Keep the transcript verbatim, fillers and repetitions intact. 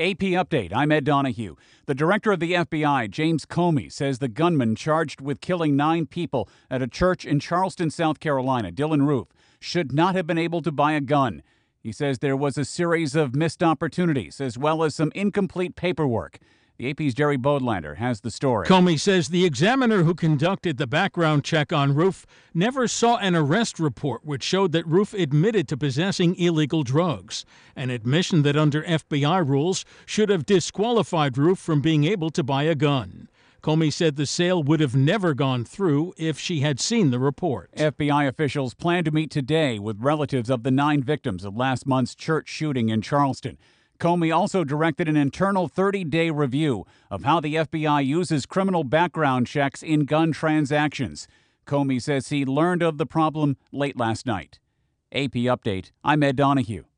A P Update, I'm Ed Donahue. The director of the F B I, James Comey, says the gunman charged with killing nine people at a church in Charleston, South Carolina, Dylann Roof, should not have been able to buy a gun. He says there was a series of missed opportunities as well as some incomplete paperwork. The A P's Jerry Bodlander has the story. Comey says the examiner who conducted the background check on Roof never saw an arrest report which showed that Roof admitted to possessing illegal drugs, an admission that under F B I rules should have disqualified Roof from being able to buy a gun. Comey said the sale would have never gone through if she had seen the report. F B I officials plan to meet today with relatives of the nine victims of last month's church shooting in Charleston. Comey also directed an internal thirty-day review of how the F B I uses criminal background checks in gun transactions. Comey says he learned of the problem late last night. A P Update, I'm Ed Donahue.